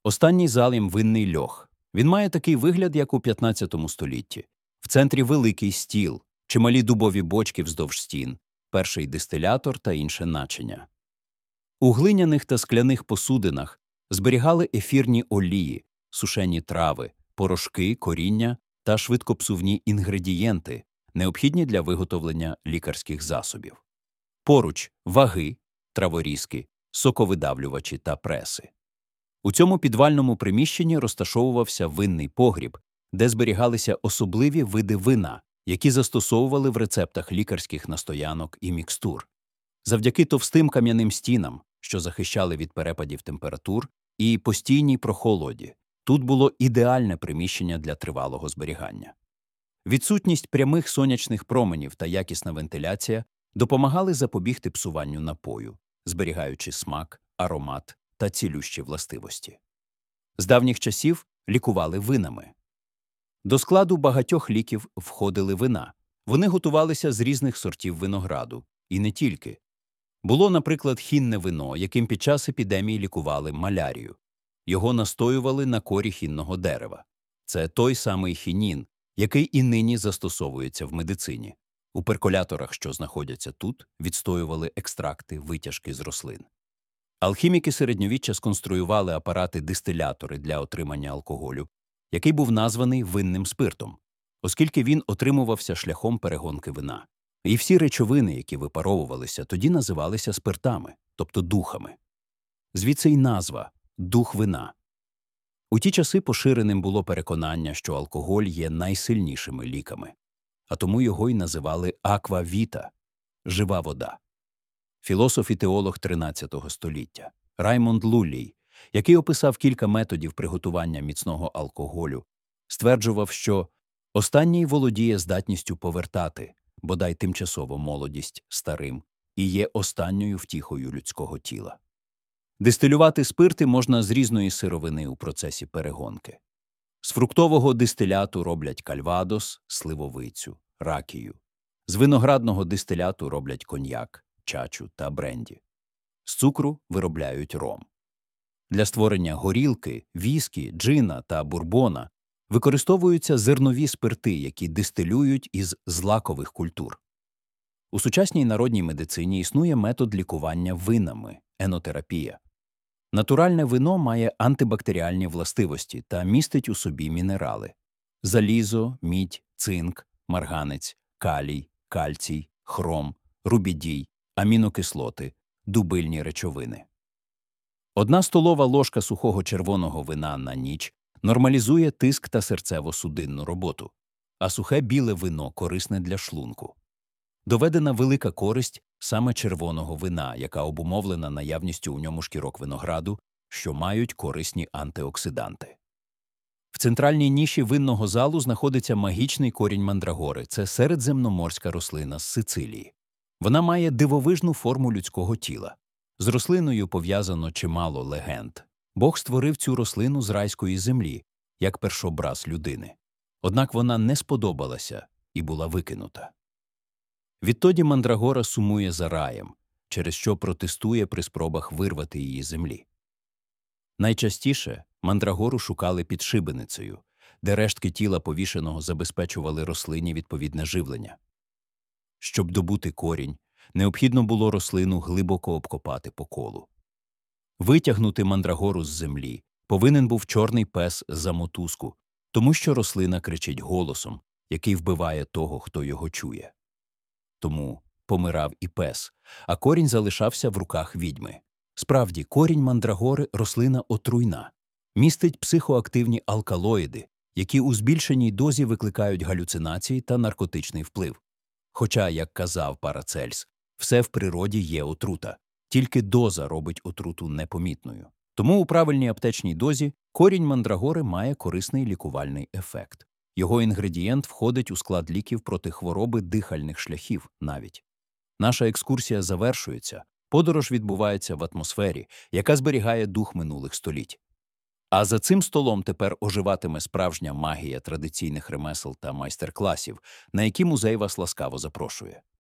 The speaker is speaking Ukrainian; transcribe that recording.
Останній залім винний льох. Він має такий вигляд, як у 15 столітті. В центрі великий стіл, чималі дубові бочки вздовж стін, перший дистилятор та інше начиня. У глиняних та скляних посудинах зберігали ефірні олії, сушені трави, порошки, коріння та швидкопсувні інгредієнти, необхідні для виготовлення лікарських засобів. Поруч – ваги, траворізки, соковидавлювачі та преси. У цьому підвальному приміщенні розташовувався винний погріб, де зберігалися особливі види вина, які застосовували в рецептах лікарських настоянок і мікстур. Завдяки товстим кам'яним стінам, що захищали від перепадів температур, і постійній прохолоді, тут було ідеальне приміщення для тривалого зберігання. Відсутність прямих сонячних променів та якісна вентиляція допомагали запобігти псуванню напою, зберігаючи смак, аромат та цілющі властивості. З давніх часів лікували винами. До складу багатьох ліків входили вина. Вони готувалися з різних сортів винограду. І не тільки. Було, наприклад, хінне вино, яким під час епідемії лікували малярію. Його настоювали на корі хінного дерева. Це той самий хінін, який і нині застосовується в медицині. У перколяторах, що знаходяться тут, відстоювали екстракти, витяжки з рослин. Алхіміки середньовіччя сконструювали апарати-дистилятори для отримання алкоголю, який був названий винним спиртом, оскільки він отримувався шляхом перегонки вина. І всі речовини, які випаровувалися, тоді називалися спиртами, тобто духами. Звідси й назва – дух вина. У ті часи поширеним було переконання, що алкоголь є найсильнішими ліками, а тому його й називали аква-віта – жива вода. Філософ і теолог 13 століття Раймонд Луллій, який описав кілька методів приготування міцного алкоголю, стверджував, що останній володіє здатністю повертати, бодай тимчасово молодість старим, і є останньою втіхою людського тіла. Дистилювати спирти можна з різної сировини у процесі перегонки. З фруктового дистиляту роблять кальвадос, сливовицю, ракію. З виноградного дистиляту роблять коньяк, чачу та бренді. З цукру виробляють ром. Для створення горілки, віскі, джина та бурбона використовуються зернові спирти, які дистилюють із злакових культур. У сучасній народній медицині існує метод лікування винами – енотерапія. Натуральне вино має антибактеріальні властивості та містить у собі мінерали – залізо, мідь, цинк, марганець, калій, кальцій, хром, рубідій, амінокислоти, дубильні речовини. 1 столова ложка сухого червоного вина на ніч нормалізує тиск та серцево-судинну роботу, а сухе біле вино корисне для шлунку. Доведена велика користь саме червоного вина, яка обумовлена наявністю у ньому шкірок винограду, що мають корисні антиоксиданти. В центральній ніші винного залу знаходиться магічний корінь мандрагори – це середземноморська рослина з Сицилії. Вона має дивовижну форму людського тіла. З рослиною пов'язано чимало легенд. Бог створив цю рослину з райської землі, як першообраз людини. Однак вона не сподобалася і була викинута. Відтоді мандрагора сумує за раєм, через що протестує при спробах вирвати її з землі. Найчастіше мандрагору шукали під шибеницею, де рештки тіла повішеного забезпечували рослині відповідне живлення. Щоб добути корінь, необхідно було рослину глибоко обкопати по колу. Витягнути мандрагору з землі повинен був чорний пес за мотузку, тому що рослина кричить голосом, який вбиває того, хто його чує. Тому помирав і пес, а корінь залишався в руках відьми. Справді, корінь мандрагори – рослина отруйна. Містить психоактивні алкалоїди, які у збільшеній дозі викликають галюцинації та наркотичний вплив. Хоча, як казав Парацельс, все в природі є отрута, тільки доза робить отруту непомітною. Тому у правильній аптечній дозі корінь мандрагори має корисний лікувальний ефект. Його інгредієнт входить у склад ліків проти хвороби дихальних шляхів навіть. Наша екскурсія завершується, подорож відбувається в атмосфері, яка зберігає дух минулих століть. А за цим столом тепер оживатиме справжня магія традиційних ремесел та майстер-класів, на які музей вас ласкаво запрошує.